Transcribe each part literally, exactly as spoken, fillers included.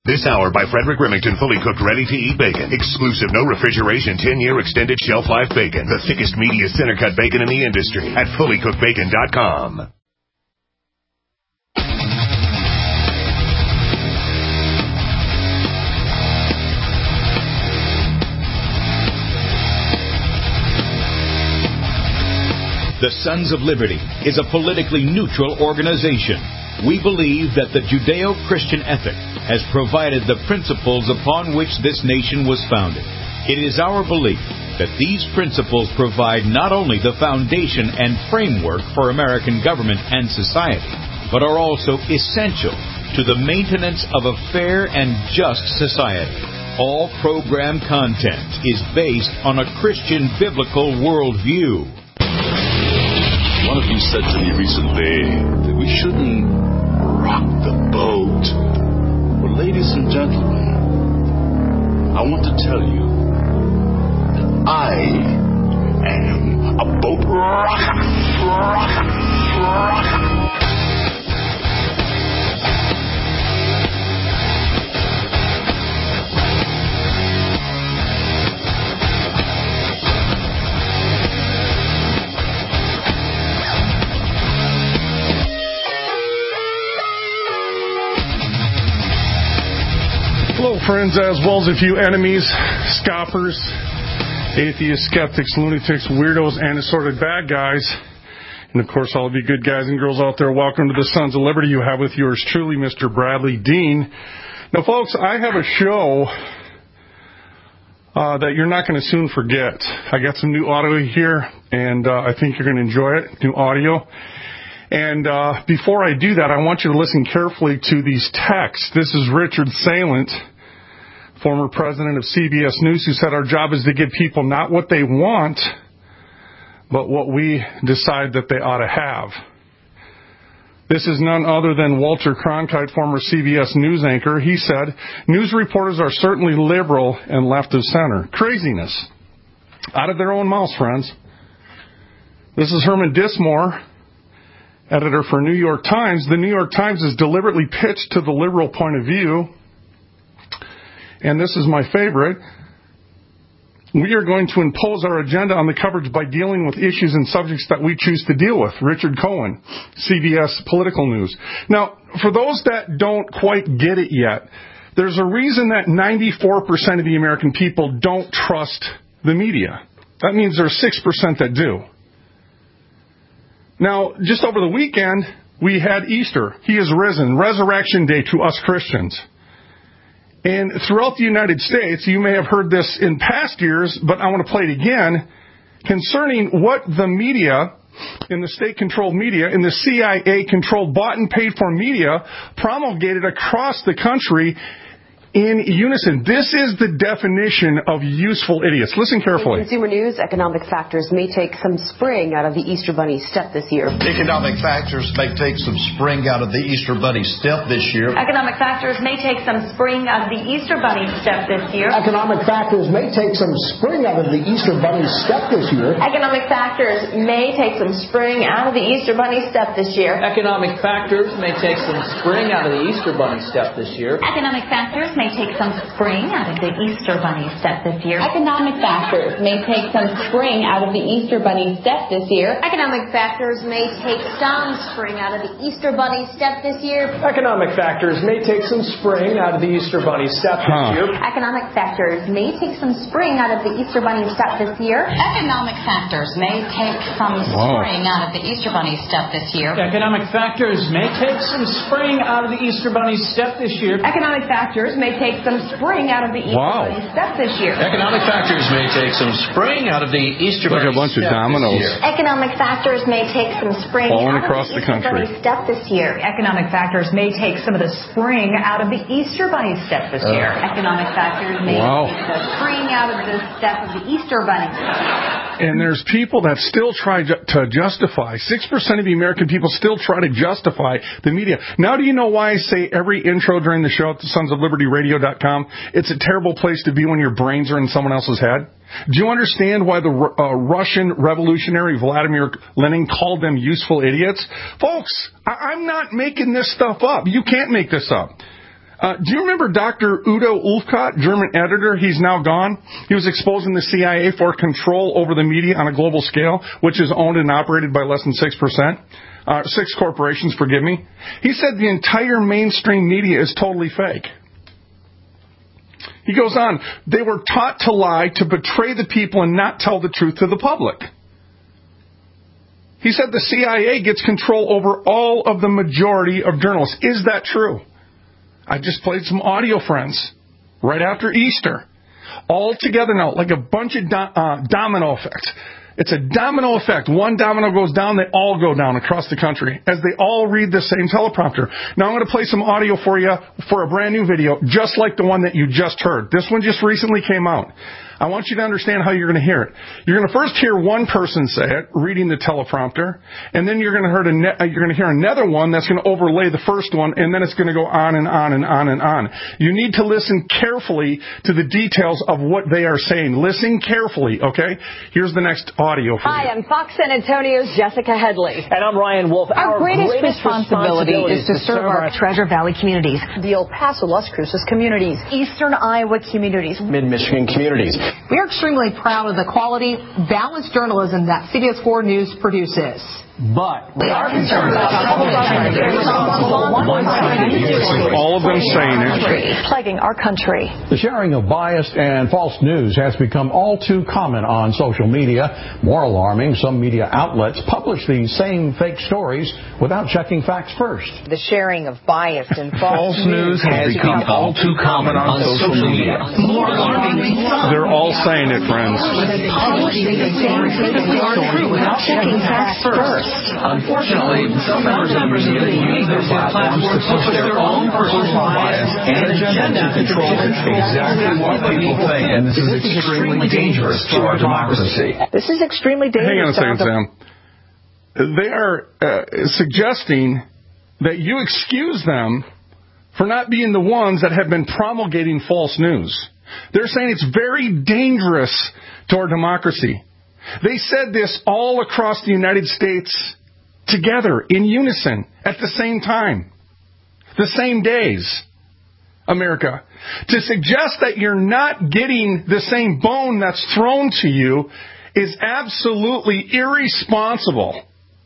This hour by Frederick Remington, fully cooked, ready-to-eat bacon. Exclusive, no refrigeration, ten-year extended shelf life bacon. The thickest, meatiest, center-cut bacon in the industry at fully cooked bacon dot com. The Sons of Liberty is a politically neutral organization. We believe that the Judeo-Christian ethic has provided the principles upon which this nation was founded. It is our belief that these principles provide not only the foundation and framework for American government and society, but are also essential to the maintenance of a fair and just society. All program content is based on a Christian biblical worldview. One of you said to me recently that we shouldn't rock the boat. Well, ladies and gentlemen, I want to tell you that I am a boat rocker, rocker, rocker. Hello, friends, as well as a few enemies, scoffers, atheists, skeptics, lunatics, weirdos, and assorted bad guys. And, of course, all of you good guys and girls out there, welcome to the Sons of Liberty. You have with yours truly, Mister Bradley Dean. Now, folks, I have a show uh, that you're not going to soon forget. I got some new audio here, and uh, I think you're going to enjoy it, new audio. And uh, before I do that, I want you to listen carefully to these texts. This is Richard Salent, former president of C B S News, who said our job is to give people not what they want, but what we decide that they ought to have. This is none other than Walter Cronkite, former C B S News anchor. He said, news reporters are certainly liberal and left of center. Craziness. Out of their own mouths, friends. This is Herman Dismore, editor for New York Times. The New York Times is deliberately pitched to the liberal point of view. And this is my favorite. We are going to impose our agenda on the coverage by dealing with issues and subjects that we choose to deal with. Richard Cohen, C B S Political News. Now, for those that don't quite get it yet, there's a reason that ninety-four percent of the American people don't trust the media. That means there's six percent that do. Now, just over the weekend, we had Easter. He is risen, Resurrection Day to us Christians. And throughout the United States, you may have heard this in past years, but I want to play it again, concerning what the media, in the state-controlled media, in the C I A-controlled, bought and paid-for media, promulgated across the country in unison. This is the definition of useful idiots. Listen carefully. In consumer news, economic factors may take some spring out of the Easter Bunny step this year. Economic factors may take some spring out of the Easter Bunny step this year. Economic factors may take some spring out of the Easter Bunny step this year. Economic factors may take some spring out of the Easter Bunny step this year. Economic factors may take some spring out of the Easter Bunny step this year. Economic factors may take some spring out of the Easter Bunny step this year. Economic factors may take some spring out of the Easter Bunny step this year. Economic factors may take some spring out of the Easter Bunny step this year. Economic factors may take some spring out of the Easter Bunny step this year. Economic factors may take some spring out of the Easter Bunny step this Huh. year. Economic factors may take some spring out of the Easter Bunny step this year. Economic factors may take some Wow. spring out of the Easter Bunny step this year. Economic factors may take some spring out of the Easter Bunny step this year. Economic factors may take some spring out of the Easter Wow. Bunny step this year. Economic factors may take some spring out of the Easter Like Bunny a bunch of step dominoes. this year. Economic factors may take some spring Falling out across of the the Easter country. Bunny step this year. Economic factors may take some of the spring out of the Easter Bunny step this year. Economic factors may Wow. take the spring out of the step of the Easter Bunny. And there's people that still try ju- to justify, six percent of the American people still try to justify the media. Now do you know why I say every intro during the show at the sons of liberty radio dot com, it's a terrible place to be when your brains are in someone else's head? Do you understand why the uh, Russian revolutionary Vladimir Lenin called them useful idiots? Folks, I- I'm not making this stuff up. You can't make this up. Uh, do you remember Doctor Udo Ulfkott, German editor? He's now gone. He was exposing the C I A for control over the media on a global scale, which is owned and operated by less than six percent. Uh, six corporations, forgive me. He said the entire mainstream media is totally fake. He goes on, they were taught to lie, to betray the people, and not tell the truth to the public. He said the C I A gets control over all of the majority of journalists. Is that true? I just played some audio, friends, right after Easter. All together now, like a bunch of do- uh, domino effects. It's a domino effect. One domino goes down, they all go down across the country as they all read the same teleprompter. Now I'm going to play some audio for you for a brand new video, just like the one that you just heard. This one just recently came out. I want you to understand how you're going to hear it. You're going to first hear one person say it, reading the teleprompter, and then you're going to hear, a ne- you're going to hear another one that's going to overlay the first one, and then it's going to go on and on and on and on. You need to listen carefully to the details of what they are saying. Listen carefully, okay? Here's the next audio for Hi, you. I'm Fox San Antonio's Jessica Headley. And I'm Ryan Wolf. Our, Our greatest, greatest responsibility, responsibility is to serve our Treasure Valley communities, the El Paso, Las Cruces communities, Eastern Iowa communities, Mid-Michigan communities. We are extremely proud of the quality, balanced journalism that C B S four News produces. But we are concerned about all of them saying it. Plaguing our country. The sharing of biased and false news has become all too common on social media. More alarming, some media outlets publish these same fake stories without checking facts first. The sharing of biased and false, false news has become all too common on social media. More alarming, they're all saying it, friends. Without checking facts first. Unfortunately, some members of the media use their platforms to push their own personal bias and agenda to control exactly what people think, and this is extremely dangerous to our democracy. This is extremely dangerous. Hang on a second, Sam. They are uh, suggesting that you excuse them for not being the ones that have been promulgating false news. They're saying it's very dangerous to our democracy. They said this all across the United States together, in unison, at the same time, the same days. America. To suggest that you're not getting the same bone that's thrown to you is absolutely irresponsible.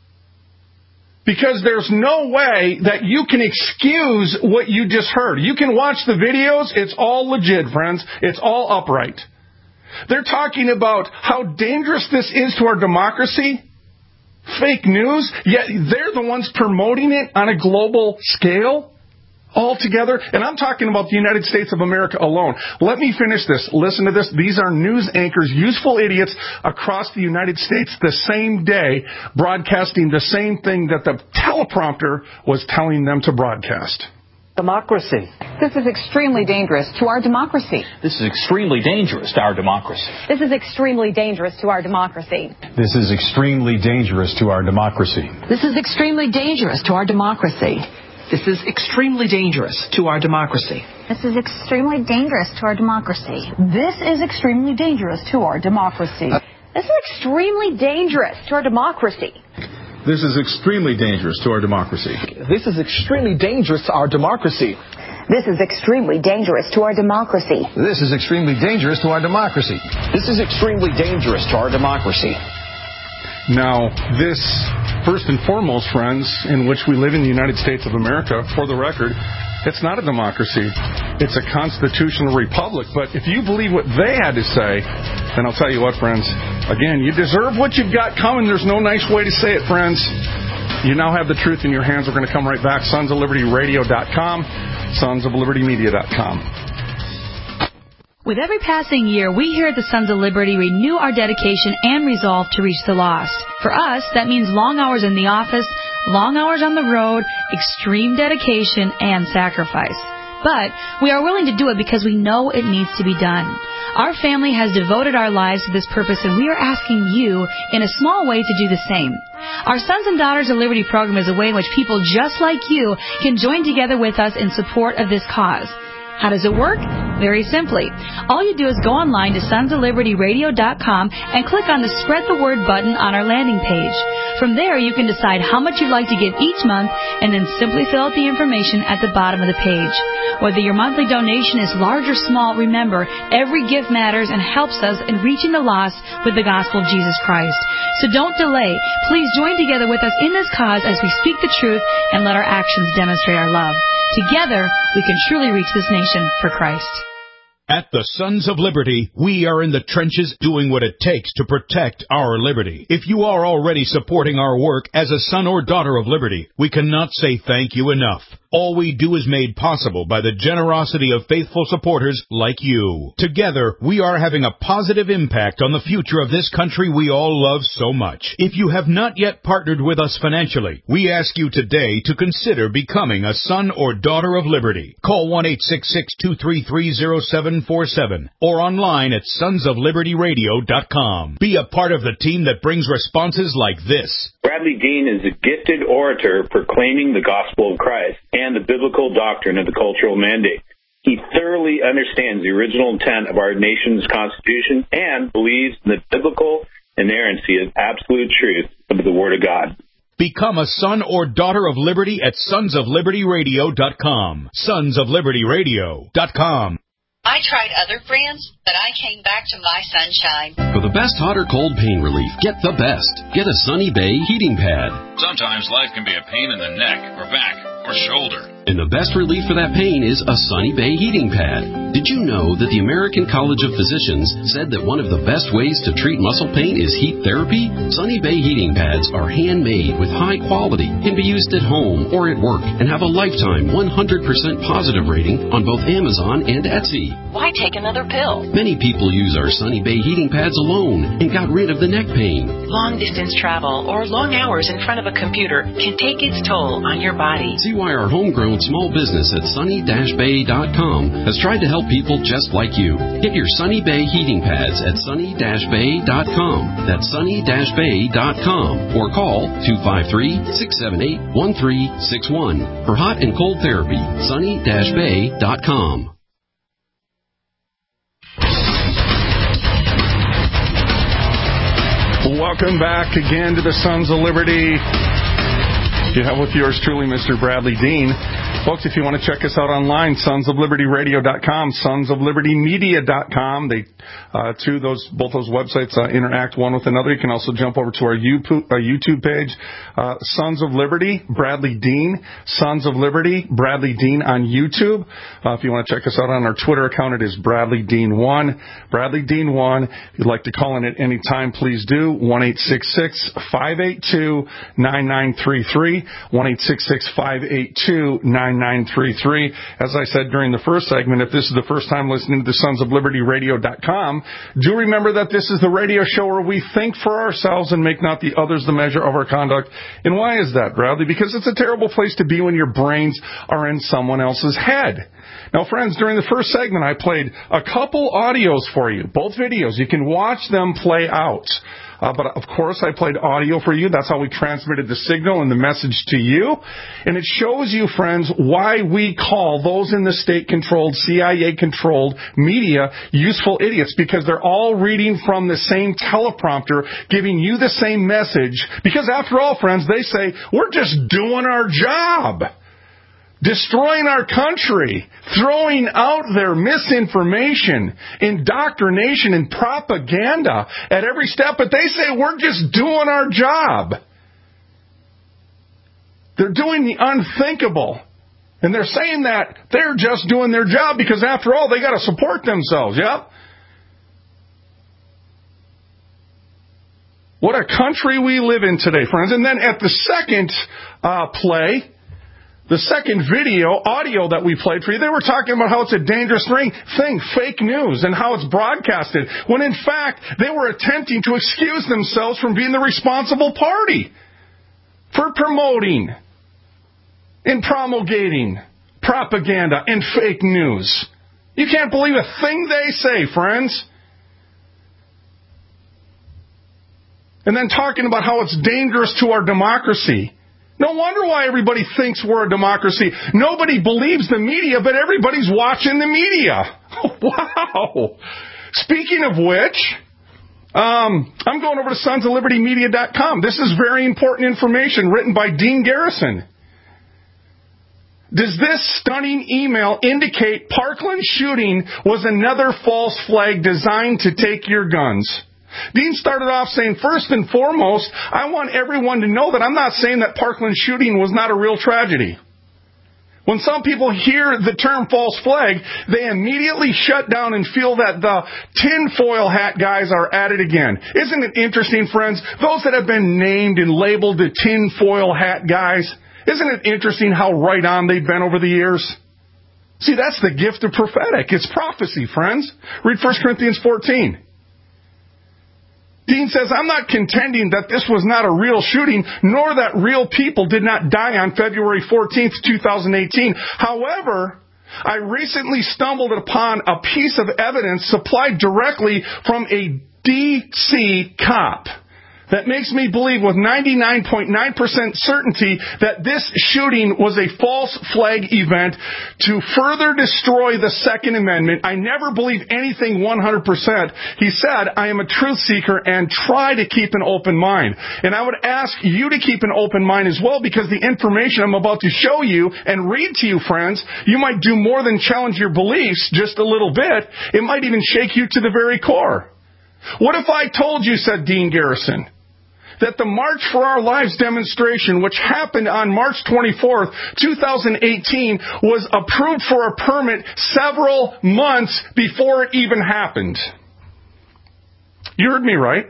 Because there's no way that you can excuse what you just heard. You can watch the videos. It's all legit, friends. It's all upright. They're talking about how dangerous this is to our democracy. Fake news. Yet they're the ones promoting it on a global scale. All together. And I'm talking about the United States of America alone. Let me finish this. Listen to this. These are news anchors, useful idiots across the United States the same day, broadcasting the same thing that the teleprompter was telling them to broadcast. Democracy. This is extremely dangerous to our democracy. This is extremely dangerous to our democracy. This is extremely dangerous to our democracy. This is extremely dangerous to our democracy. This is extremely dangerous to our democracy. This is extremely dangerous to our democracy. This is extremely dangerous to our democracy. This is extremely dangerous to our democracy. Uh, this is extremely dangerous to our democracy. This is extremely dangerous to our democracy. This is extremely dangerous to our democracy. This is extremely dangerous to our democracy. This is extremely dangerous to our democracy. This is extremely dangerous to our democracy. Now, this, first and foremost, friends, in which we live in the United States of America, for the record, it's not a democracy. It's a constitutional republic. But if you believe what they had to say, then I'll tell you what, friends. Again, you deserve what you've got coming. There's no nice way to say it, friends. You now have the truth in your hands. We're going to come right back. sons of liberty radio dot com, sons of liberty media dot com. With every passing year, we here at the Sons of Liberty renew our dedication and resolve to reach the lost. For us, that means long hours in the office, long hours on the road, extreme dedication, and sacrifice. But we are willing to do it because we know it needs to be done. Our family has devoted our lives to this purpose, and we are asking you, in a small way, to do the same. Our Sons and Daughters of Liberty program is a way in which people just like you can join together with us in support of this cause. How does it work? Very simply. All you do is go online to sons of liberty radio dot com and click on the Spread the Word button on our landing page. From there, you can decide how much you'd like to give each month and then simply fill out the information at the bottom of the page. Whether your monthly donation is large or small, remember, every gift matters and helps us in reaching the lost with the gospel of Jesus Christ. So don't delay. Please join together with us in this cause as we speak the truth and let our actions demonstrate our love. Together, we can truly reach this nation for Christ. At the Sons of Liberty, we are in the trenches doing what it takes to protect our liberty. If you are already supporting our work as a son or daughter of liberty, we cannot say thank you enough. All we do is made possible by the generosity of faithful supporters like you. Together, we are having a positive impact on the future of this country we all love so much. If you have not yet partnered with us financially, we ask you today to consider becoming a son or daughter of liberty. Call one eight six six, two three three, zero seven four seven or online at sons of liberty radio dot com. Be a part of the team that brings responses like this. Bradley Dean is a gifted orator proclaiming the gospel of Christ and the biblical doctrine of the cultural mandate. He thoroughly understands the original intent of our nation's Constitution and believes in the biblical inerrancy of absolute truth of the Word of God. Become a son or daughter of liberty at sons of liberty radio dot com. sons of liberty radio dot com. I tried other brands, but I came back to My Sunshine. For the best hot or cold pain relief, get the best. Get a Sunny Bay heating pad. Sometimes life can be a pain in the neck or back or shoulder. And the best relief for that pain is a Sunny Bay heating pad. Did you know that the American College of Physicians said that one of the best ways to treat muscle pain is heat therapy? Sunny Bay heating pads are handmade with high quality, can be used at home or at work, and have a lifetime one hundred percent positive rating on both Amazon and Etsy. Why take another pill? Many people use our Sunny Bay heating pads alone and got rid of the neck pain. Long distance travel or long hours in front of a computer can take its toll on your body. See why our homegrown small business at sunny dash bay dot com has tried to help people just like you. Get your Sunny Bay heating pads at sunny dash bay dot com. That's sunny dash bay dot com. Or call two five three, six seven eight, one three six one. For hot and cold therapy, sunny dash bay dot com. Welcome back again to the Sons of Liberty. You have with yours truly, Mister Bradley Dean. Folks, if you want to check us out online, sons of liberty radio dot com, sons of liberty media dot com. They, uh, two, those, both those websites uh, interact one with another. You can also jump over to our YouTube page, uh, Sons of Liberty, Bradley Dean, Sons of Liberty, Bradley Dean on YouTube. Uh, if you want to check us out on our Twitter account, it is Bradley Dean one, Bradley Dean one. If you'd like to call in at any time, please do. one eight six six, five eight two, nine nine three three, one eight six six, five eight two, nine nine three three. As I said during the first segment, if this is the first time listening to the sons of liberty radio dot com, do remember that this is the radio show where we think for ourselves and make not the others the measure of our conduct. And why is that, Bradley? Because it's a terrible place to be when your brains are in someone else's head. Now, friends, during the first segment, I played a couple audios for you, both videos. You can watch them play out. Uh, but, of course, I played audio for you. That's how we transmitted the signal and the message to you. And it shows you, friends, why we call those in the state-controlled, C I A-controlled media useful idiots, because they're all reading from the same teleprompter, giving you the same message. Because, after all, friends, they say, we're just doing our job. Destroying our country, throwing out their misinformation, indoctrination, and propaganda at every step, but they say we're just doing our job. They're doing the unthinkable. And they're saying that they're just doing their job because, after all, they got to support themselves, yeah? What a country we live in today, friends. And then at the second uh, play, the second video, audio that we played for you, they were talking about how it's a dangerous thing, thing, fake news, and how it's broadcasted, when in fact they were attempting to excuse themselves from being the responsible party for promoting and promulgating propaganda and fake news. You can't believe a thing they say, friends. And then talking about how it's dangerous to our democracy. No wonder why everybody thinks we're a democracy. Nobody believes the media, but everybody's watching the media. Wow. Speaking of which, Um, I'm going over to sons of liberty media dot com. This is very important information written by Dean Garrison. Does this stunning email indicate Parkland shooting was another false flag designed to take your guns? Dean started off saying, first and foremost, I want everyone to know that I'm not saying that Parkland shooting was not a real tragedy. When some people hear the term false flag, they immediately shut down and feel that the tinfoil hat guys are at it again. Isn't it interesting, friends? Those that have been named and labeled the tinfoil hat guys, isn't it interesting how right on they've been over the years? See, that's the gift of prophetic. It's prophecy, friends. Read First Corinthians fourteen. Dean says, I'm not contending that this was not a real shooting, nor that real people did not die on February fourteenth, twenty eighteen. However, I recently stumbled upon a piece of evidence supplied directly from a D C cop that makes me believe with ninety-nine point nine percent certainty that this shooting was a false flag event to further destroy the Second Amendment. I never believe anything one hundred percent. He said, I am a truth seeker and try to keep an open mind. And I would ask you to keep an open mind as well, because the information I'm about to show you and read to you, friends, you might do more than challenge your beliefs just a little bit. It might even shake you to the very core. What if I told you, said Dean Garrison, that the March for Our Lives demonstration, which happened on March twenty-fourth, twenty eighteen, was approved for a permit several months before it even happened? You heard me right.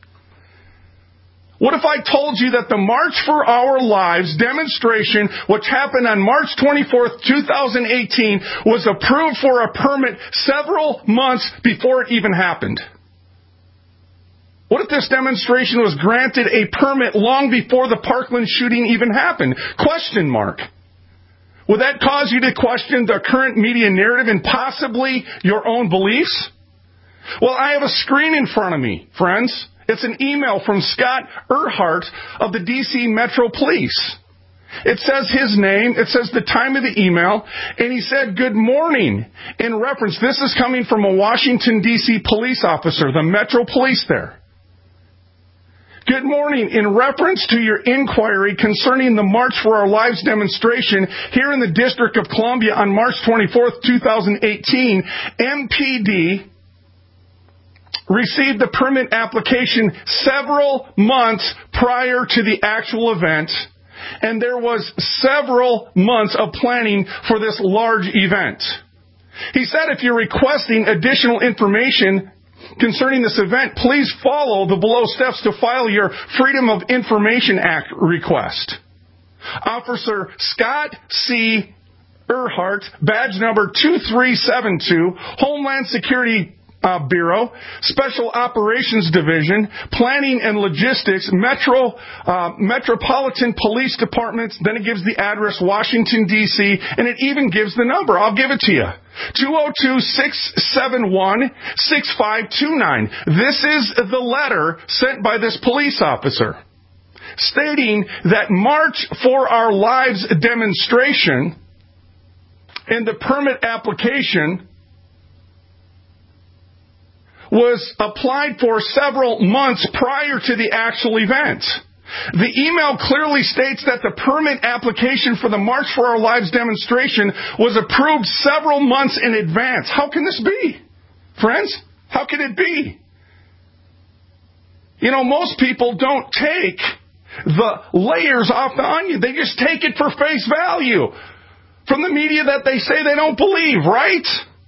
What if I told you that the March for Our Lives demonstration, which happened on March twenty-fourth, twenty eighteen, was approved for a permit several months before it even happened? What if this demonstration was granted a permit long before the Parkland shooting even happened? Question mark. Would that cause you to question the current media narrative and possibly your own beliefs? Well, I have a screen in front of me, friends. It's an email from Scott Earhart of the D C Metro Police. It says his name, it says the time of the email, and he said, good morning, in reference. This is coming from a Washington, D C police officer, the Metro Police there. Good morning. In reference to your inquiry concerning the March for Our Lives demonstration here in the District of Columbia on March twenty-fourth, twenty eighteen, M P D received the permit application several months prior to the actual event, and there was several months of planning for this large event. He said if you're requesting additional information concerning this event, please follow the below steps to file your Freedom of Information Act request. Officer Scott C. Earhart, badge number two three seven two, Homeland Security uh, Bureau, Special Operations Division, Planning and Logistics, Metro uh, Metropolitan Police Department. Then it gives the address, Washington, D C, and it even gives the number. I'll give it to you. two oh two, six seven one, six five two nine. This is the letter sent by this police officer stating that March for Our Lives demonstration and the permit application was applied for several months prior to the actual event. The email clearly states that the permit application for the March for Our Lives demonstration was approved several months in advance. How can this be? Friends, how can it be? You know, most people don't take the layers off the onion. They just take it for face value from the media that they say they don't believe, right?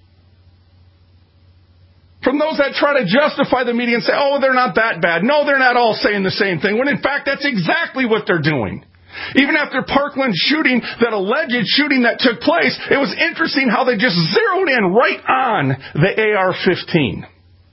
From those that try to justify the media and say, oh, they're not that bad. No, they're not all saying the same thing, when in fact that's exactly what they're doing. Even after Parkland shooting, that alleged shooting that took place, it was interesting how they just zeroed in right on the A R fifteen.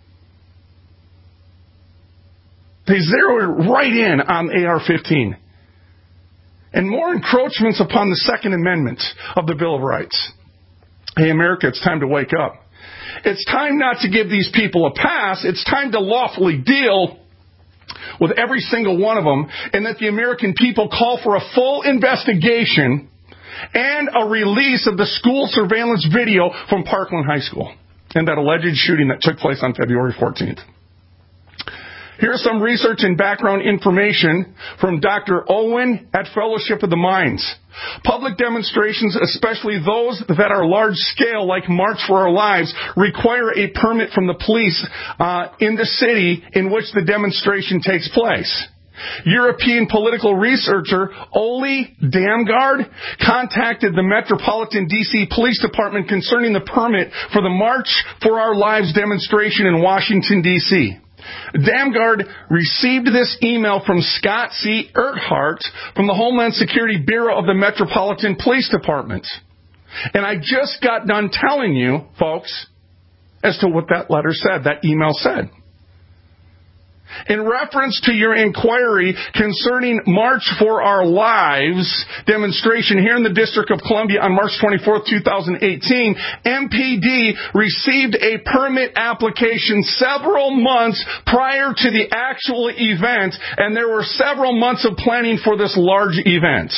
They zeroed right in on A R fifteen. And more encroachments upon the Second Amendment of the Bill of Rights. Hey, America, it's time to wake up. It's time not to give these people a pass. It's time to lawfully deal with every single one of them, and that the American people call for a full investigation and a release of the school surveillance video from Parkland High School and that alleged shooting that took place on February fourteenth. Here's some research and background information from Doctor Owen at Fellowship of the Minds. Public demonstrations, especially those that are large-scale, like March for Our Lives, require a permit from the police uh, in the city in which the demonstration takes place. European political researcher Oli Damgard contacted the Metropolitan D C Police Department concerning the permit for the March for Our Lives demonstration in Washington, D C Damgard received this email from Scott C. Erhardt from the Homeland Security Bureau of the Metropolitan Police Department. And I just got done telling you, folks, as to what that letter said, that email said. In reference to your inquiry concerning March for Our Lives demonstration here in the District of Columbia on March twenty-fourth, twenty eighteen, M P D received a permit application several months prior to the actual event, and there were several months of planning for this large event.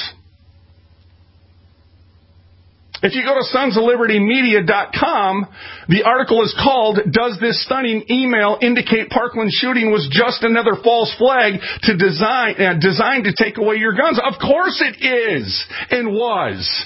If you go to sons of liberty media dot com, the article is called, Does This Stunning Email Indicate Parkland Shooting Was Just Another False Flag to design, uh, Designed to Take Away Your Guns? Of course it is and was.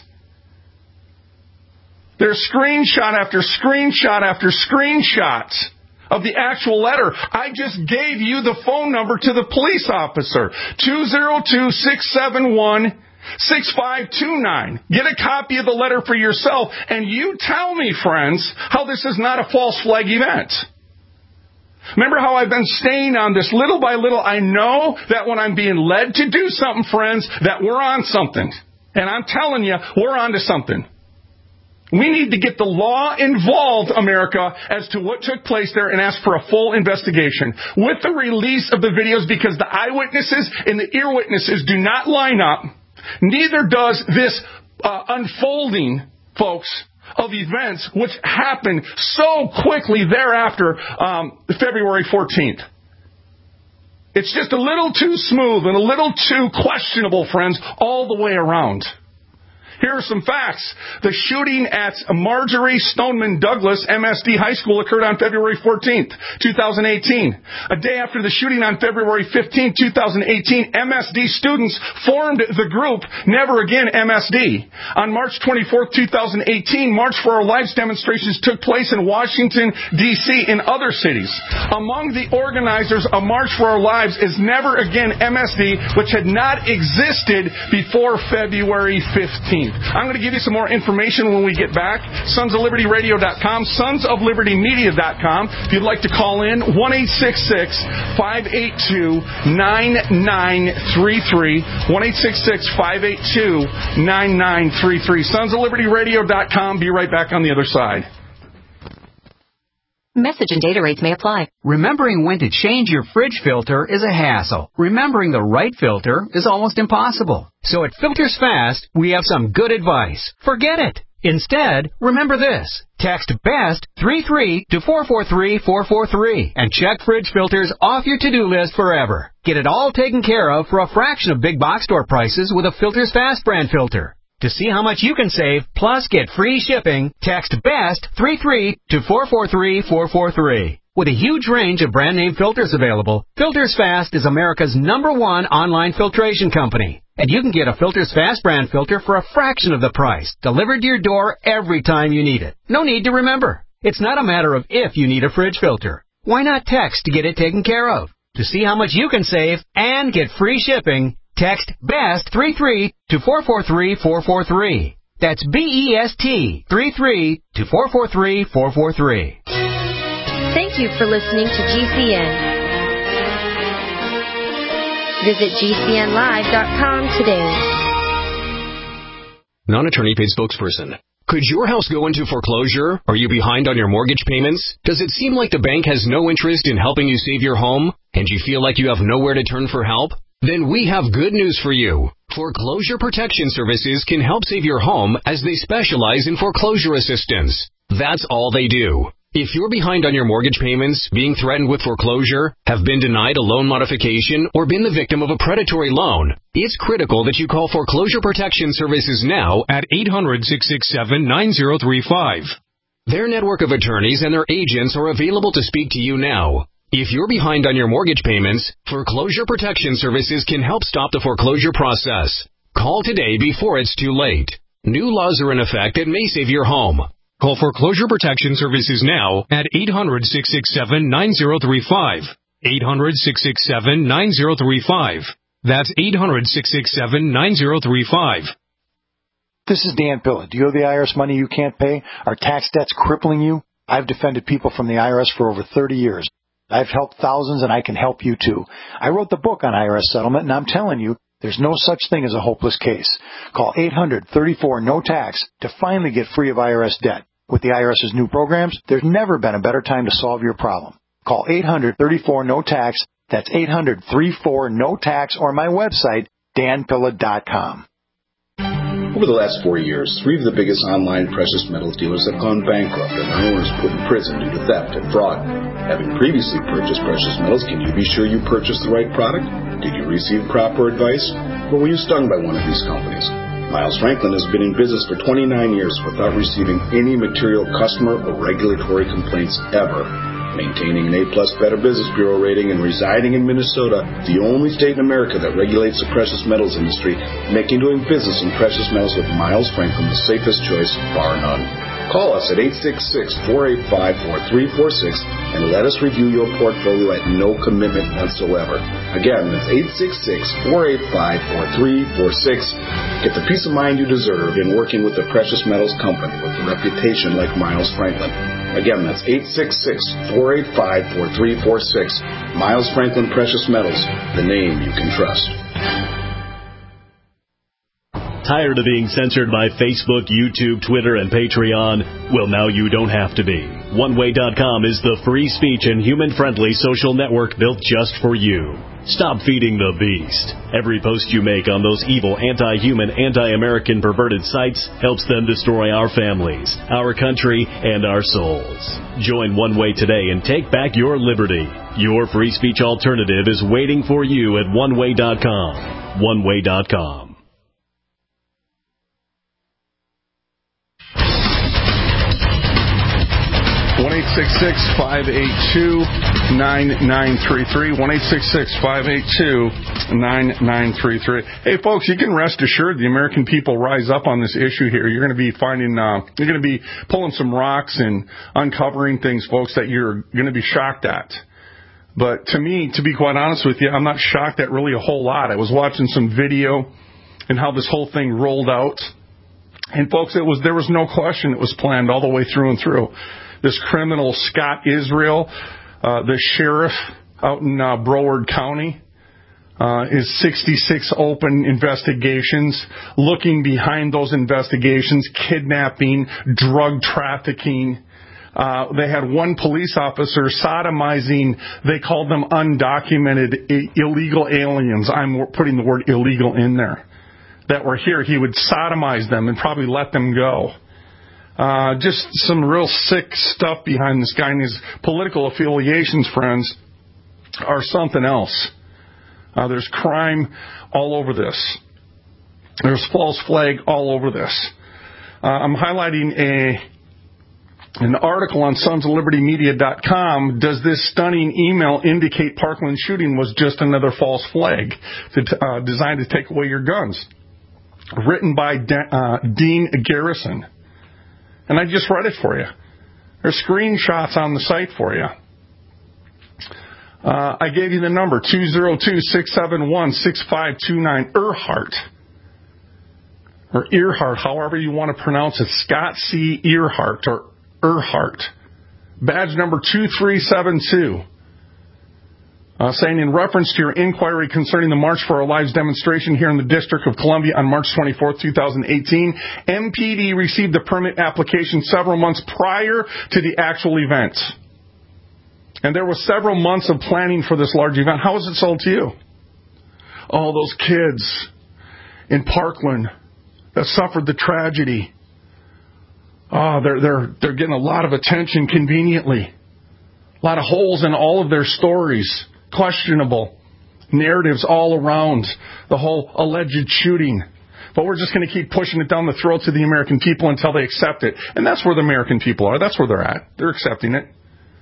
There's screenshot after screenshot after screenshot of the actual letter. I just gave you the phone number to the police officer, two oh two, six seven one, six five two nine. Get a copy of the letter for yourself, and you tell me, friends, how this is not a false flag event. Remember how I've been staying on this little by little. I know that when I'm being led to do something, friends, that we're on something. And I'm telling you, we're on to something. We need to get the law involved, America, as to what took place there and ask for a full investigation. With the release of the videos, because the eyewitnesses and the ear witnesses do not line up, neither does this uh, unfolding, folks, of events which happened so quickly thereafter, um, February fourteenth. It's just a little too smooth and a little too questionable, friends, all the way around. Here are some facts. The shooting at Marjorie Stoneman Douglas M S D High School occurred on February fourteenth, twenty eighteen. A day after the shooting on February fifteenth, twenty eighteen, M S D students formed the group Never Again M S D. On March twenty-fourth, twenty eighteen, March for Our Lives demonstrations took place in Washington, D C and other cities. Among the organizers of March for Our Lives is Never Again M S D, which had not existed before February fifteenth. I'm going to give you some more information when we get back. sons of liberty radio dot com, sons of liberty media dot com. If you'd like to call in, one eight six six, five eight two, nine nine three three, one eight six six, five eight two, nine nine three three. sons of liberty radio dot com. Be right back on the other side. Message and data rates may apply. Remembering when to change your fridge filter is a hassle. Remembering the right filter is almost impossible. So at Filters Fast, we have some good advice. Forget it. Instead, remember this. Text BEST three three to four four three four four three and check fridge filters off your to-do list forever. Get it all taken care of for a fraction of big box store prices with a Filters Fast brand filter. To see how much you can save, plus get free shipping, text BEST three three to four four three four four three. With a huge range of brand name filters available, Filters Fast is America's number one online filtration company. And you can get a Filters Fast brand filter for a fraction of the price, delivered to your door every time you need it. No need to remember. It's not a matter of if you need a fridge filter. Why not text to get it taken care of? To see how much you can save and get free shipping, text BEST three three to four four three four four three. That's B E S T three three to four four three four four three. Thank you for listening to G C N. Visit G C N live dot com today. Non-attorney paid spokesperson. Could your house go into foreclosure? Are you behind on your mortgage payments? Does it seem like the bank has no interest in helping you save your home? And you feel like you have nowhere to turn for help? Then we have good news for you. Foreclosure Protection Services can help save your home as they specialize in foreclosure assistance. That's all they do. If you're behind on your mortgage payments, being threatened with foreclosure, have been denied a loan modification, or been the victim of a predatory loan, it's critical that you call Foreclosure Protection Services now at eight hundred, six six seven, nine zero three five. Their network of attorneys and their agents are available to speak to you now. If you're behind on your mortgage payments, Foreclosure Protection Services can help stop the foreclosure process. Call today before it's too late. New laws are in effect that may save your home. Call Foreclosure Protection Services now at eight hundred, six six seven, nine zero three five. eight hundred, six six seven, nine zero three five. That's eight hundred, six six seven, nine zero three five. This is Dan Pilla. Do you owe the I R S money you can't pay? Are tax debts crippling you? I've defended people from the I R S for over thirty years. I've helped thousands, and I can help you too. I wrote the book on I R S settlement, and I'm telling you, there's no such thing as a hopeless case. Call eight hundred, thirty-four, no tax to finally get free of I R S debt. With the IRS's new programs, there's never been a better time to solve your problem. Call eight hundred, thirty-four, no tax. That's eight hundred, thirty-four, no tax, or my website, dan pilla dot com. Over the last four years, three of the biggest online precious metals dealers have gone bankrupt and their owners put in prison due to theft and fraud. Having previously purchased precious metals, can you be sure you purchased the right product? Did you receive proper advice? Or were you stung by one of these companies? Miles Franklin has been in business for twenty-nine years without receiving any material customer or regulatory complaints ever. Maintaining an A-plus Better Business Bureau rating and residing in Minnesota, the only state in America that regulates the precious metals industry, making doing business in precious metals with Miles Franklin the safest choice, bar none. Call us at eight six six, four eight five, four three four six and let us review your portfolio at no commitment whatsoever. Again, that's eight six six, four eight five, four three four six. Get the peace of mind you deserve in working with a precious metals company with a reputation like Miles Franklin. Again, that's eight six six, four eight five, four three four six. Miles Franklin Precious Metals, the name you can trust. Tired of being censored by Facebook, YouTube, Twitter, and Patreon? Well, now you don't have to be. one way dot com is the free speech and human-friendly social network built just for you. Stop feeding the beast. Every post you make on those evil, anti-human, anti-American perverted sites helps them destroy our families, our country, and our souls. Join One Way today and take back your liberty. Your free speech alternative is waiting for you at one way dot com. one way dot com. one eight six six, five eight two, nine nine three three. one eight six six, five eight two, nine nine three three. Hey, folks, you can rest assured the American people rise up on this issue here. You're going to be finding, uh, you're going to be pulling some rocks and uncovering things, folks, that you're going to be shocked at. But to me, to be quite honest with you, I'm not shocked at really a whole lot. I was watching some video and how this whole thing rolled out. And, folks, it was there was no question it was planned all the way through and through. This criminal, Scott Israel, uh, the sheriff out in uh, Broward County, uh, is sixty-six open investigations, looking behind those investigations, kidnapping, drug trafficking. Uh, they had one police officer sodomizing, they called them undocumented I- illegal aliens. I'm putting the word illegal in there. That were here. He would sodomize them and probably let them go. Uh, just some real sick stuff behind this guy, and his political affiliations, friends, are something else. Uh, there's crime all over this. There's false flag all over this. Uh, I'm highlighting a an article on sons of liberty media dot com. Does this stunning email indicate Parkland shooting was just another false flag to, uh, designed to take away your guns? Written by De- uh, Dean Garrison. And I just read it for you. There's screenshots on the site for you. Uh, I gave you the number, two oh two, six seven one, six five two nine, Earhart. Or Earhart, however you want to pronounce it. Scott C. Earhart, or Earhart. Badge number two three seven two. Uh, saying in reference to your inquiry concerning the March for Our Lives demonstration here in the District of Columbia on March twenty-fourth, twenty eighteen, M P D received the permit application several months prior to the actual event. And there were several months of planning for this large event. How was it sold to you? Oh, those kids in Parkland that suffered the tragedy. Oh, they're, they're, they're getting a lot of attention conveniently. A lot of holes in all of their stories. Questionable narratives all around the whole alleged shooting. But we're just going to keep pushing it down the throats of the American people until they accept it. And that's where the American people are. That's where they're at. They're accepting it.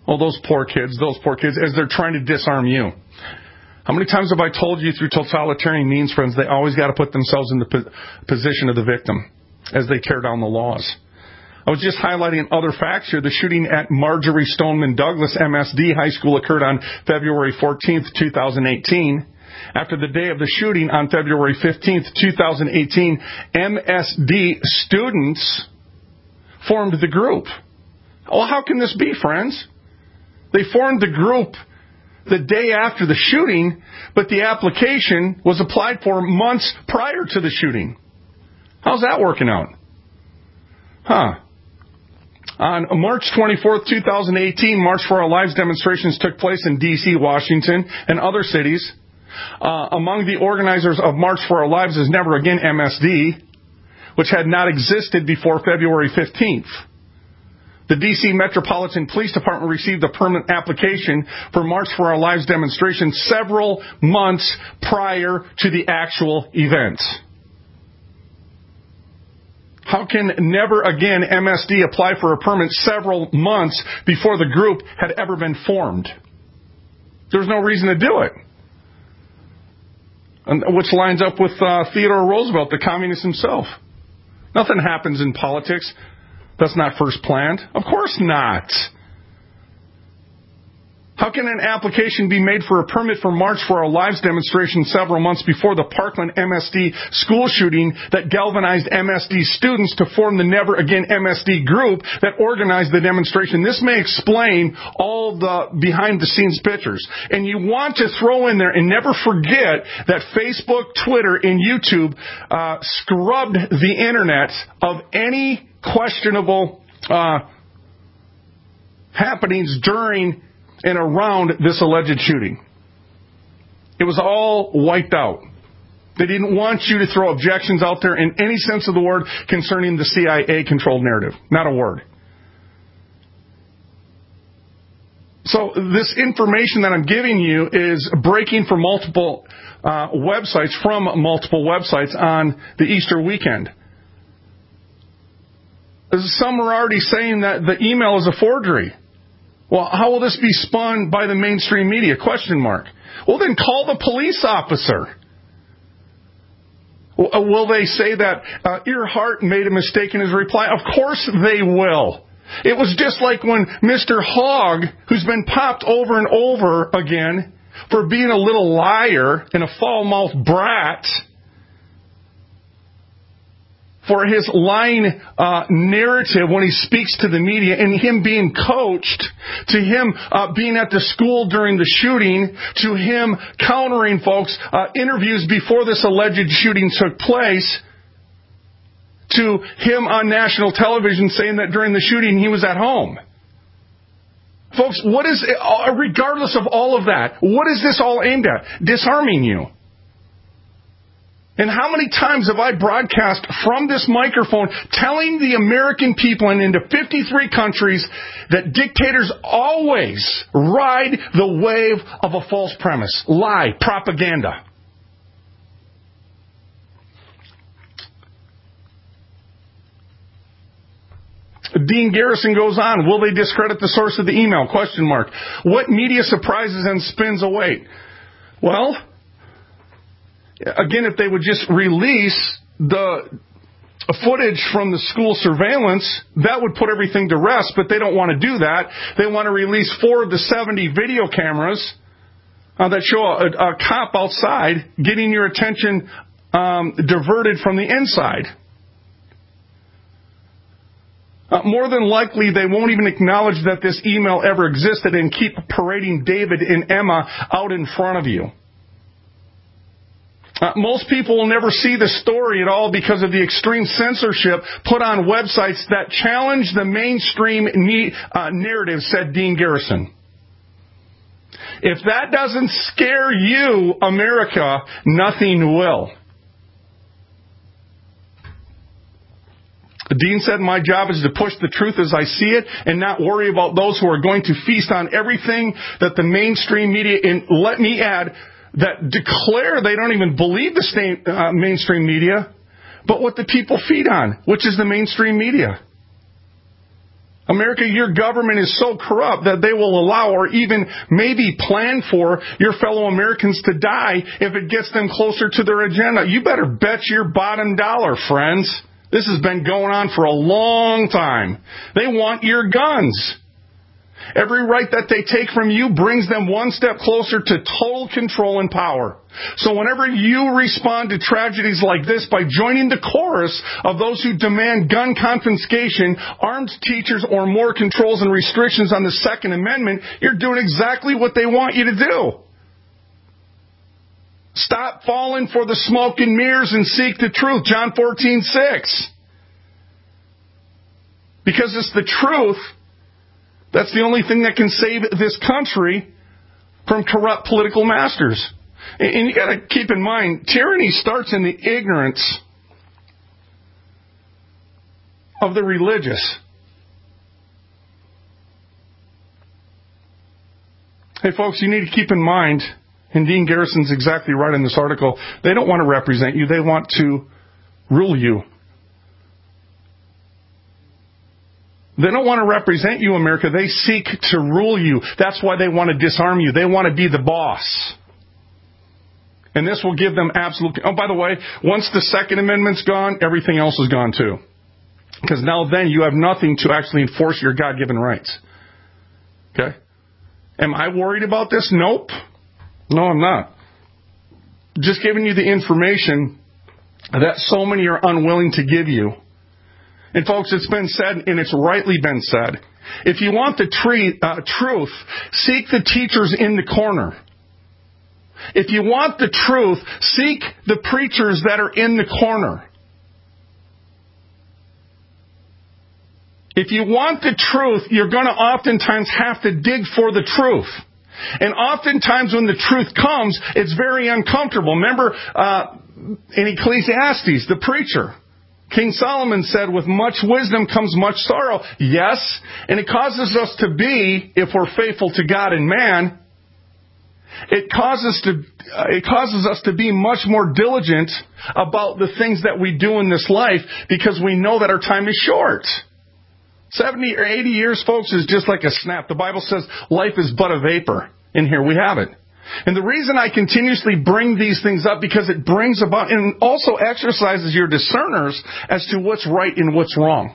Oh, those poor kids, those poor kids, as they're trying to disarm you. How many times have I told you through totalitarian means, friends, they always got to put themselves in the po- position of the victim as they tear down the laws. I was just highlighting other facts here. The shooting at Marjorie Stoneman Douglas M S D High School occurred on February fourteenth, twenty eighteen. After the day of the shooting on February fifteenth, twenty eighteen, M S D students formed the group. Well, how can this be, friends? They formed the group the day after the shooting, but the application was applied for months prior to the shooting. How's that working out? Huh. On March twenty-fourth, twenty eighteen, March for Our Lives demonstrations took place in D C, Washington, and other cities. Uh, among the organizers of March for Our Lives is Never Again M S D, which had not existed before February fifteenth. The D C Metropolitan Police Department received a permanent application for March for Our Lives demonstration several months prior to the actual event. How can Never Again M S D apply for a permit several months before the group had ever been formed? There's no reason to do it. And which lines up with uh, Theodore Roosevelt, the communist himself. Nothing happens in politics that's not first planned. Of course not. How can an application be made for a permit for March for Our Lives demonstration several months before the Parkland M S D school shooting that galvanized M S D students to form the Never Again M S D group that organized the demonstration? This may explain all the behind-the-scenes pictures. And you want to throw in there and never forget that Facebook, Twitter, and YouTube uh, scrubbed the internet of any questionable uh, happenings during and around this alleged shooting. It was all wiped out. They didn't want you to throw objections out there in any sense of the word concerning the C I A-controlled narrative. Not a word. So this information that I'm giving you is breaking from multiple uh, websites, from multiple websites on the Easter weekend. Some are already saying that the email is a forgery. Well, how will this be spun by the mainstream media? Question mark. Well, then call the police officer. Will they say that uh, Earhart made a mistake in his reply? Of course they will. It was just like when Mister Hogg, who's been popped over and over again for being a little liar and a foul-mouthed brat, for his lying uh, narrative when he speaks to the media, and him being coached, to him uh, being at the school during the shooting, to him countering folks, uh, interviews before this alleged shooting took place, to him on national television saying that during the shooting he was at home. Folks, what is, regardless of all of that, what is this all aimed at? Disarming you. And how many times have I broadcast from this microphone telling the American people and into fifty-three countries that dictators always ride the wave of a false premise, lie, propaganda. Dean Garrison goes on. Will they discredit the source of the email? Question mark. What media surprises and spins await? Well, again, if they would just release the footage from the school surveillance, that would put everything to rest, but they don't want to do that. They want to release four of the seventy video cameras uh, that show a, a cop outside getting your attention um, diverted from the inside. Uh, more than likely, they won't even acknowledge that this email ever existed and keep parading David and Emma out in front of you. Uh, most people will never see the story at all because of the extreme censorship put on websites that challenge the mainstream ne- uh, narrative, said Dean Garrison. If that doesn't scare you, America, nothing will. Dean said, my job is to push the truth as I see it and not worry about those who are going to feast on everything that the mainstream media, and let me add, that declare they don't even believe the same, uh, mainstream media, but what the people feed on, which is the mainstream media. America, your government is so corrupt that they will allow or even maybe plan for your fellow Americans to die if it gets them closer to their agenda. You better bet your bottom dollar, friends. This has been going on for a long time. They want your guns. Every right that they take from you brings them one step closer to total control and power. So whenever you respond to tragedies like this by joining the chorus of those who demand gun confiscation, armed teachers, or more controls and restrictions on the Second Amendment, you're doing exactly what they want you to do. Stop falling for the smoke and mirrors and seek the truth. John fourteen six. Because it's the truth. That's the only thing that can save this country from corrupt political masters. And you got to keep in mind, tyranny starts in the ignorance of the religious. Hey, folks, you need to keep in mind, and Dean Garrison's exactly right in this article, they don't want to represent you. They want to rule you. They don't want to represent you, America. They seek to rule you. That's why they want to disarm you. They want to be the boss. And this will give them absolute... Oh, by the way, once the Second Amendment's gone, everything else is gone too. Because now then you have nothing to actually enforce your God-given rights. Okay? Am I worried about this? Nope. No, I'm not. Just giving you the information that so many are unwilling to give you. And folks, it's been said, and it's rightly been said, if you want the tre- uh, truth, seek the teachers in the corner. If you want the truth, seek the preachers that are in the corner. If you want the truth, you're going to oftentimes have to dig for the truth. And oftentimes when the truth comes, it's very uncomfortable. Remember uh, in Ecclesiastes, the preacher, King Solomon said, with much wisdom comes much sorrow. Yes, and it causes us to be, if we're faithful to God and man, it causes to uh, it causes us to be much more diligent about the things that we do in this life because we know that our time is short. seventy or eighty years, folks, is just like a snap. The Bible says life is but a vapor. And here we have it. And the reason I continuously bring these things up, because it brings about and also exercises your discerners as to what's right and what's wrong.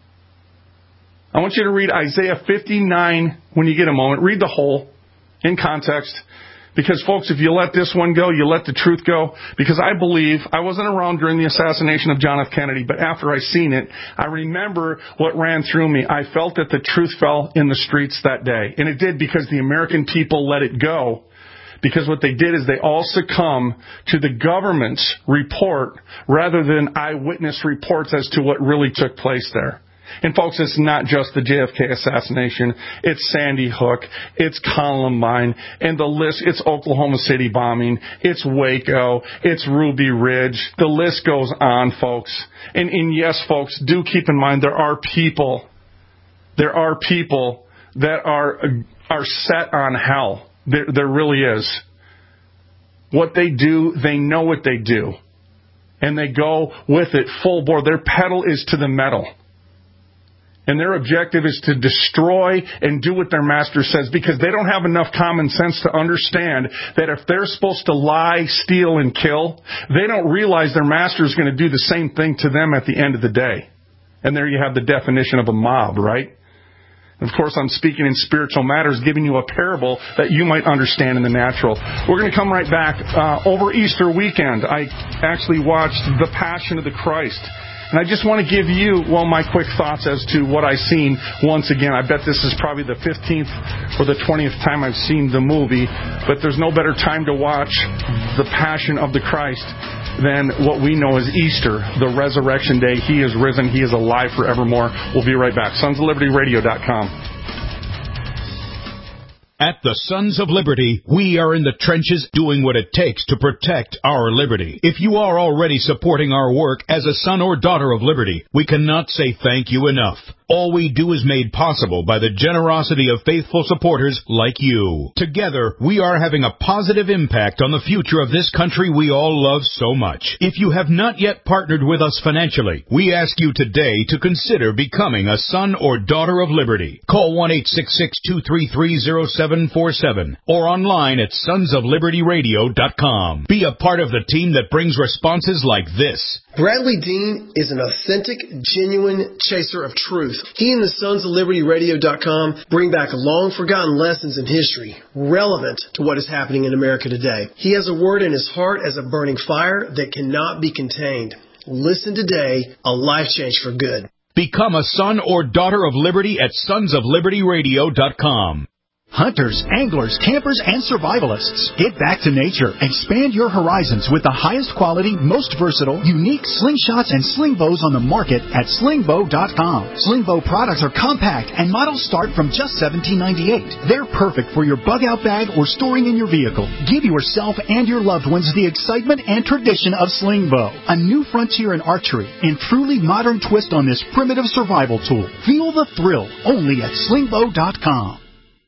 I want you to read Isaiah fifty-nine when you get a moment. Read the whole in context. Because, folks, if you let this one go, you let the truth go. Because I believe, I wasn't around during the assassination of John F. Kennedy, but after I seen it, I remember what ran through me. I felt that the truth fell in the streets that day. And it did because the American people let it go. Because what they did is they all succumbed to the government's report rather than eyewitness reports as to what really took place there. And folks, it's not just the J F K assassination. It's Sandy Hook. It's Columbine. And the list, it's Oklahoma City bombing. It's Waco. It's Ruby Ridge. The list goes on, folks. And, and yes, folks, do keep in mind there are people, there are people that are, are set on hell. There, there really is. What they do, they know what they do. And they go with it full bore. Their pedal is to the metal. And their objective is to destroy and do what their master says, because they don't have enough common sense to understand that if they're supposed to lie, steal, and kill, they don't realize their master is going to do the same thing to them at the end of the day. And there you have the definition of a mob, right? Of course, I'm speaking in spiritual matters, giving you a parable that you might understand in the natural. We're going to come right back. Uh, over Easter weekend, I actually watched The Passion of the Christ. And I just want to give you, well, my quick thoughts as to what I've seen once again. I bet this is probably the fifteenth or the twentieth time I've seen the movie, but there's no better time to watch The Passion of the Christ than what we know as Easter, the resurrection day. He is risen. He is alive forevermore. We'll be right back. sons of liberty radio dot com. At the Sons of Liberty, we are in the trenches doing what it takes to protect our liberty. If you are already supporting our work as a son or daughter of liberty, we cannot say thank you enough. All we do is made possible by the generosity of faithful supporters like you. Together, we are having a positive impact on the future of this country we all love so much. If you have not yet partnered with us financially, we ask you today to consider becoming a son or daughter of liberty. Call one eight six six, two three three, zero seven four seven or online at sons of liberty radio dot com. Be a part of the team that brings responses like this. Bradley Dean is an authentic, genuine chaser of truth. He and the Sons of Liberty Radio dot com bring back long-forgotten lessons in history relevant to what is happening in America today. He has a word in his heart as a burning fire that cannot be contained. Listen today, a life change for good. Become a son or daughter of liberty at sons of liberty radio dot com. Hunters, anglers, campers, and survivalists. Get back to nature. Expand your horizons with the highest quality, most versatile, unique slingshots and sling bows on the market at sling bow dot com. Sling bow products are compact and models start from just seventeen ninety-eight. They're perfect for your bug out bag or storing in your vehicle. Give yourself and your loved ones the excitement and tradition of sling bow, a new frontier in archery and truly modern twist on this primitive survival tool. Feel the thrill only at sling bow dot com.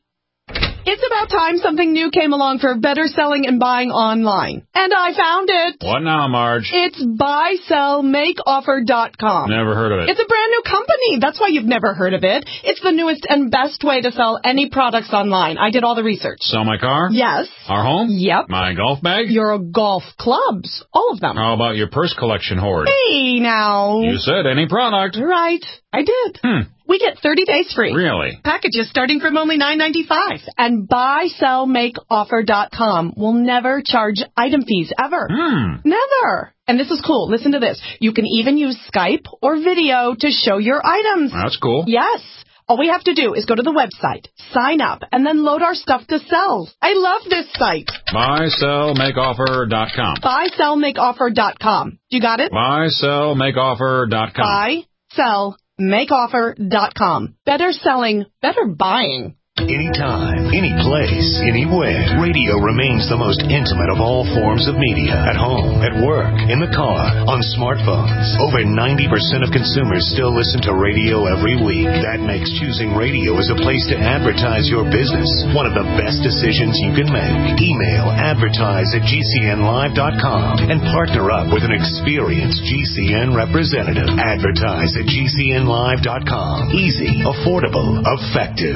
It's about time something new came along for better selling and buying online. And I found it. What now, Marge? It's buy sell make offer dot com. Never heard of it. It's a brand new company. That's why you've never heard of it. It's the newest and best way to sell any products online. I did all the research. Sell my car? Yes. Our home? Yep. My golf bag? Your golf clubs. All of them. How about your purse collection hoard? Hey, now. You said any product. Right. I did. Hmm. We get thirty days free. Really? Packages starting from only nine ninety-five. And buy sell make offer dot com will never charge item fees ever. Hmm. Never. And this is cool. Listen to this. You can even use Skype or video to show your items. That's cool. Yes. All we have to do is go to the website, sign up, and then load our stuff to sell. I love this site. buy sell make offer dot com. buy sell make offer dot com. You got it? buy sell make offer dot com. buy sell make offer dot com. Better selling, better buying. Anytime, any place, anywhere, radio remains the most intimate of all forms of media. At home, at work, in the car, on smartphones. Over ninety percent of consumers still listen to radio every week. That makes choosing radio as a place to advertise your business one of the best decisions you can make. Email advertise at G C N live dot com and partner up with an experienced G C N representative. Advertise at G C N live dot com. Easy, affordable, effective.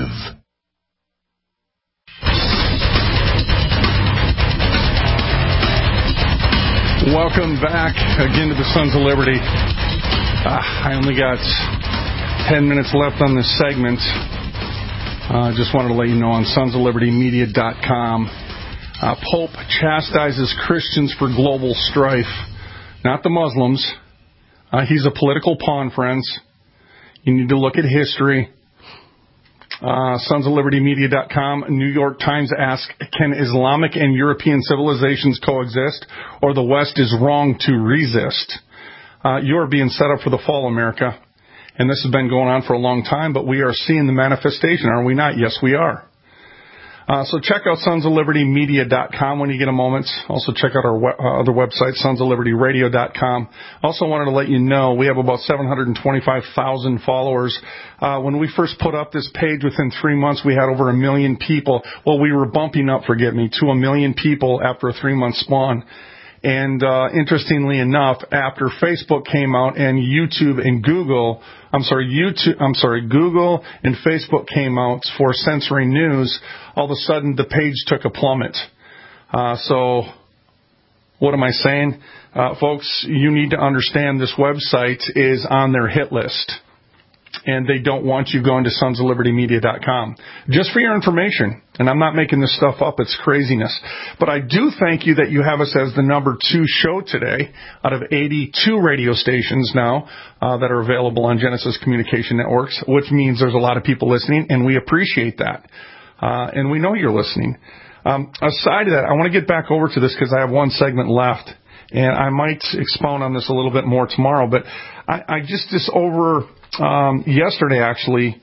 Welcome back again to the Sons of Liberty. Uh, I only got ten minutes left on this segment. I uh, just wanted to let you know on sons of liberty media dot com, uh, Pope chastises Christians for global strife. Not the Muslims. Uh, he's a political pawn, friends. You need to look at history. Uh, sons of liberty media dot com, New York Times asks, can Islamic and European civilizations coexist, or the West is wrong to resist? Uh, you are being set up for the fall, America. And this has been going on for a long time, but we are seeing the manifestation, are we not? Yes, we are. Uh, so check out sons of liberty media dot com when you get a moment. Also check out our we- uh, other website, sons of liberty radio dot com. Also wanted to let you know we have about seven hundred twenty-five thousand followers. Uh, when we first put up this page, within three months, we had over a million people. Well, we were bumping up, forget me, to a million people after a three-month spawn. And uh, interestingly enough, after Facebook came out and YouTube and Google, I'm sorry, YouTube, I'm sorry, Google and Facebook came out for censoring news, all of a sudden the page took a plummet. Uh, so what am I saying? Uh, folks, you need to understand this website is on their hit list. And they don't want you going to sons of liberty media dot com. Just for your information. And I'm not making this stuff up. It's craziness. But I do thank you that you have us as the number two show today out of eighty-two radio stations now uh, that are available on Genesis Communication Networks, which means there's a lot of people listening, and we appreciate that. Uh, and we know you're listening. Um, aside of that, I want to get back over to this because I have one segment left. And I might expound on this a little bit more tomorrow. But I, I just, this over... Um, yesterday, actually,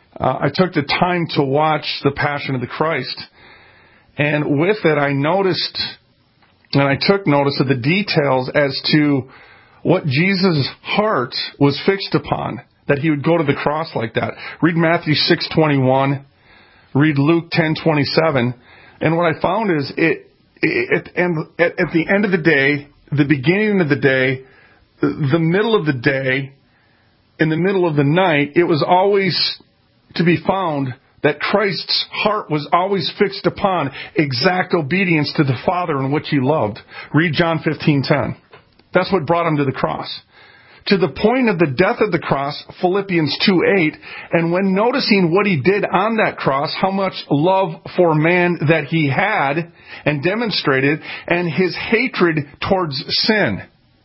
uh, I took the time to watch The Passion of the Christ. And with it, I noticed, and I took notice of the details as to what Jesus' heart was fixed upon, that he would go to the cross like that. Read Matthew six twenty-one, read Luke ten twenty-seven, and what I found is it, it and at, at the end of the day, the beginning of the day, the middle of the day, in the middle of the night, it was always to be found that Christ's heart was always fixed upon exact obedience to the Father in which he loved. Read John fifteen ten. That's what brought him to the cross. To the point of the death of the cross, Philippians two eight, and when noticing what he did on that cross, how much love for man that he had and demonstrated, and his hatred towards sin.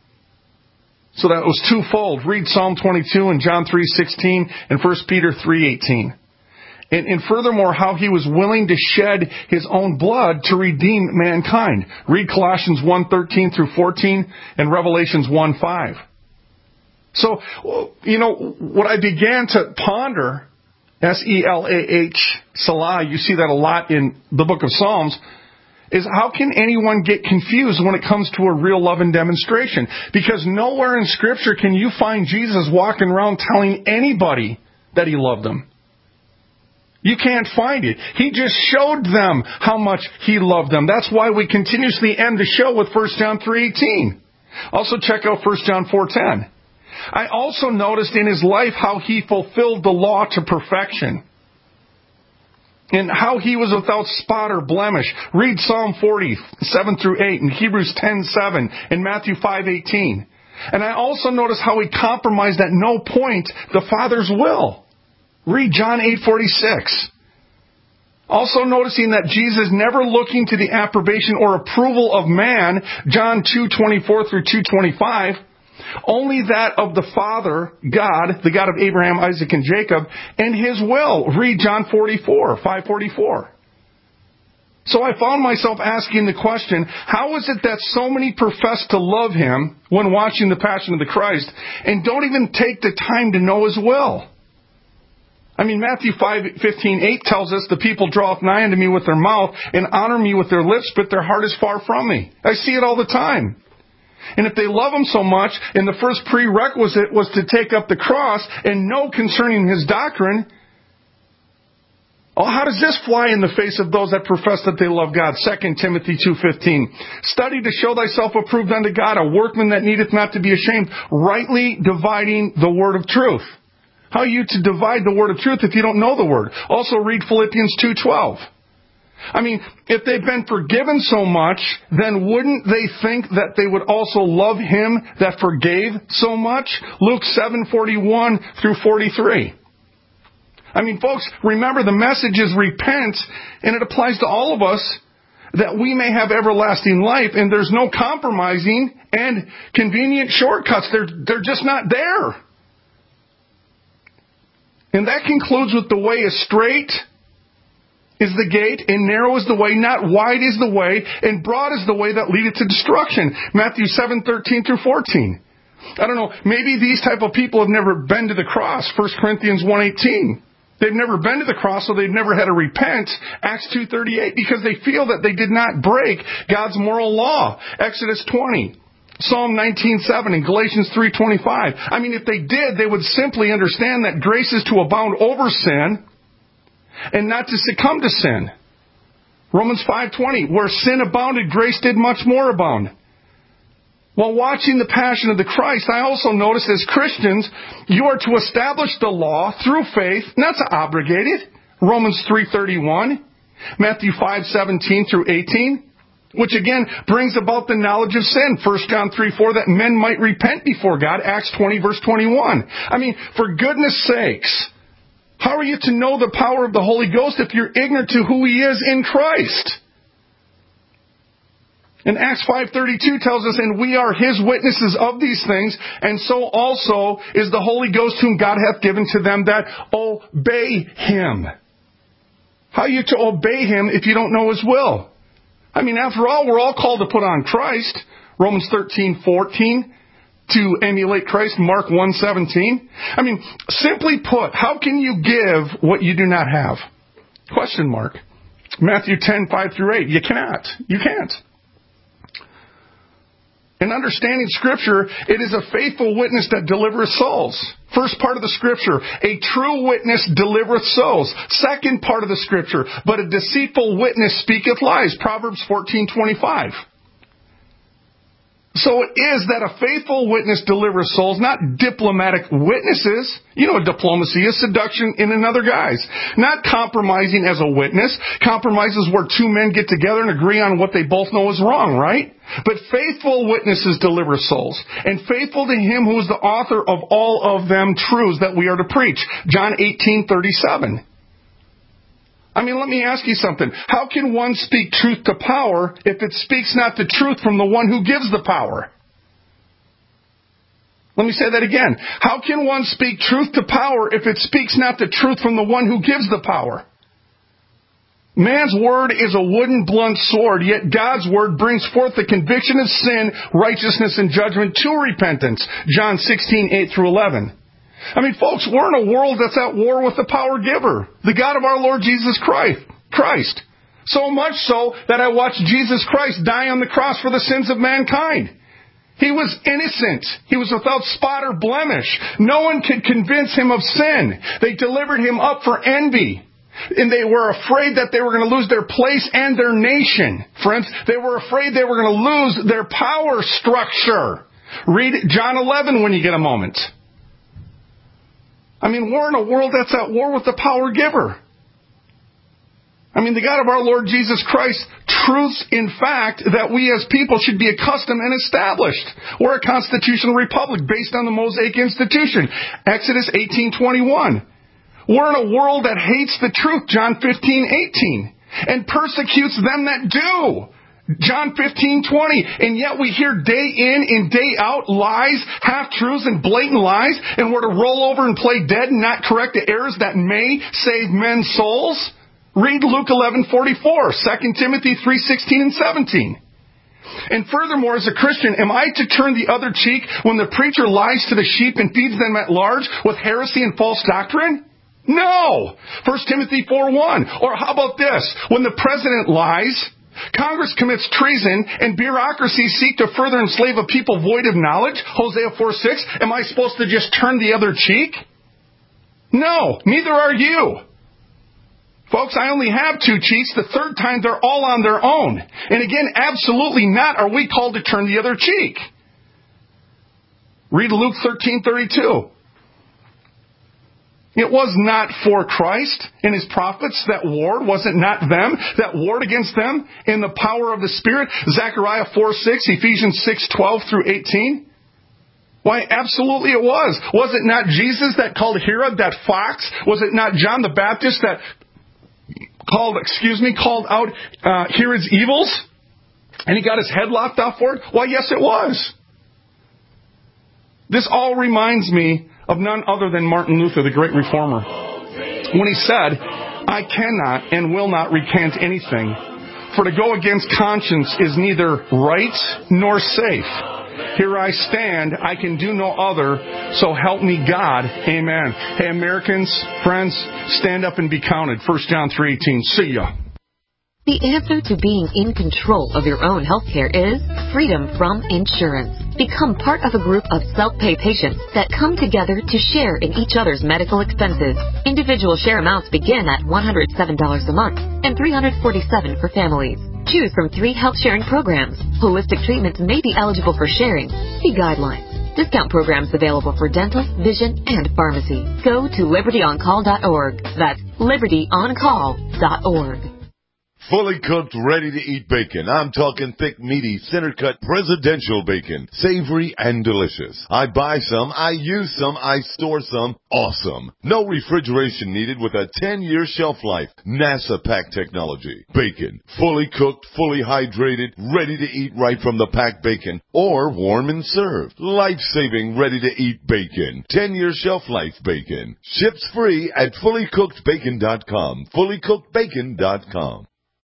So that was twofold. Read Psalm twenty-two and John three sixteen and First Peter three eighteen. And, and furthermore, how he was willing to shed his own blood to redeem mankind. Read Colossians one thirteen through fourteen and Revelations one five. So, you know, what I began to ponder, S E L A H, Selah, you see that a lot in the book of Psalms, is how can anyone get confused when it comes to a real love and demonstration? Because nowhere in Scripture can you find Jesus walking around telling anybody that he loved them. You can't find it. He just showed them how much he loved them. That's why we continuously end the show with First John three eighteen. Also check out First John four ten. I also noticed in his life how he fulfilled the law to perfection. And how he was without spot or blemish. Read Psalm forty, seven through eight, and Hebrews ten seven, and Matthew five eighteen. And I also noticed how he compromised at no point the Father's will. Read John eight forty-six. Also noticing that Jesus never looking to the approbation or approval of man, John two twenty-four through two twenty-five, only that of the Father, God, the God of Abraham, Isaac, and Jacob, and his will. Read John forty-four, five forty-four. So I found myself asking the question, how is it that so many profess to love him when watching The Passion of the Christ and don't even take the time to know his will? I mean, Matthew five fifteen eight tells us, the people draweth nigh unto me with their mouth and honor me with their lips, but their heart is far from me. I see it all the time. And if they love him so much, and the first prerequisite was to take up the cross and know concerning his doctrine, oh, how does this fly in the face of those that profess that they love God? Second Timothy two fifteen. Study to show thyself approved unto God, a workman that needeth not to be ashamed, rightly dividing the word of truth. How are you to divide the word of truth if you don't know the word? Also read Philippians two twelve. I mean, if they've been forgiven so much, then wouldn't they think that they would also love him that forgave so much? Luke seven forty-one through forty-three. I mean, folks, remember the message is repent, and it applies to all of us, that we may have everlasting life, and there's no compromising and convenient shortcuts. They're, they're just not there. And that concludes with the way is straight is the gate, and narrow is the way, not wide is the way, and broad is the way that leadeth to destruction. Matthew seven thirteen through fourteen. I don't know, maybe these type of people have never been to the cross. First Corinthians one eighteen. They've never been to the cross, so they've never had to repent. Acts two thirty-eight, because they feel that they did not break God's moral law. Exodus twenty. Psalm nineteen seven and Galatians three twenty-five. I mean, if they did, they would simply understand that grace is to abound over sin and not to succumb to sin. Romans five twenty, where sin abounded, grace did much more abound. While watching The Passion of the Christ, I also noticed as Christians, you are to establish the law through faith, not to abrogate it. Romans three thirty-one, Matthew five seventeen through eighteen. Which again brings about the knowledge of sin. First John three four, that men might repent before God. Acts twenty verse twenty-one. I mean, for goodness sakes, how are you to know the power of the Holy Ghost if you're ignorant to who he is in Christ? And Acts five thirty-two tells us, and we are his witnesses of these things, and so also is the Holy Ghost whom God hath given to them that obey him. How are you to obey him if you don't know his will? I mean, after all, we're all called to put on Christ. Romans thirteen fourteen. to emulate Christ, Mark one seventeen. I mean, simply put, how can you give what you do not have? Question mark. Matthew ten, five through eight. You cannot. You can't. In understanding Scripture, it is a faithful witness that delivers souls. First part of the Scripture, a true witness delivereth souls. Second part of the Scripture, but a deceitful witness speaketh lies. Proverbs fourteen twenty-five. So it is that a faithful witness delivers souls, not diplomatic witnesses. You know what diplomacy is? Seduction in another guise. Not compromising as a witness. Compromise is where two men get together and agree on what they both know is wrong, right? But faithful witnesses deliver souls. And faithful to him who is the author of all of them truths that we are to preach. John eighteen thirty-seven. I mean, let me ask you something. How can one speak truth to power if it speaks not the truth from the one who gives the power? Let me say that again. How can one speak truth to power if it speaks not the truth from the one who gives the power? Man's word is a wooden, blunt sword, yet God's word brings forth the conviction of sin, righteousness, and judgment to repentance. John sixteen, eight through eleven. I mean, folks, we're in a world that's at war with the power giver, the God of our Lord Jesus Christ. So much so that I watched Jesus Christ die on the cross for the sins of mankind. He was innocent. He was without spot or blemish. No one could convince him of sin. They delivered him up for envy. And they were afraid that they were going to lose their place and their nation. Friends, they were afraid they were going to lose their power structure. Read John eleven when you get a moment. I mean, we're in a world that's at war with the power giver. I mean, the God of our Lord Jesus Christ, truths in fact that we as people should be accustomed and established. We're a constitutional republic based on the Mosaic Institution. Exodus eighteen twenty-one. We're in a world that hates the truth, John fifteen eighteen, and persecutes them that do. John fifteen twenty, and yet we hear day in and day out lies, half-truths, and blatant lies, and we're to roll over and play dead and not correct the errors that may save men's souls? Read Luke eleven forty-four, Second Timothy three sixteen and seventeen. And furthermore, as a Christian, am I to turn the other cheek when the preacher lies to the sheep and feeds them at large with heresy and false doctrine? No! First Timothy four one. Or how about this? When the president lies, Congress commits treason, and bureaucracies seek to further enslave a people void of knowledge, Hosea four six, am I supposed to just turn the other cheek? No, neither are you. Folks, I only have two cheeks. The third time, they're all on their own. And again, absolutely not are we called to turn the other cheek. Read Luke thirteen thirty-two. It was not for Christ and his prophets that warred. Was it not them that warred against them in the power of the Spirit? Zechariah four six, Ephesians six twelve through eighteen. Why, absolutely it was. Was it not Jesus that called Herod that fox? Was it not John the Baptist that called, excuse me, called out uh, Herod's evils? And he got his head lopped off for it? Why, yes, it was. This all reminds me of none other than Martin Luther, the great reformer, when he said, I cannot and will not recant anything, for to go against conscience is neither right nor safe. Here I stand, I can do no other, so help me God. Amen. Hey, Americans, friends, stand up and be counted. First John three eighteen. See ya. The answer to being in control of your own health care is freedom from insurance. Become part of a group of self-pay patients that come together to share in each other's medical expenses. Individual share amounts begin at one hundred seven dollars a month and three hundred forty-seven dollars for families. Choose from three health sharing programs. Holistic treatments may be eligible for sharing. See guidelines. Discount programs available for dental, vision, and pharmacy. Go to liberty on call dot org. That's liberty on call dot org. Fully cooked, ready-to-eat bacon. I'm talking thick, meaty, center-cut presidential bacon. Savory and delicious. I buy some, I use some, I store some. Awesome. No refrigeration needed with a ten-year shelf life. NASA pack technology. Bacon. Fully cooked, fully hydrated, ready to eat right from the packed bacon. Or warm and served. Life-saving, ready-to-eat bacon. ten-year shelf life bacon. Ships free at fully cooked bacon dot com. fully cooked bacon dot com.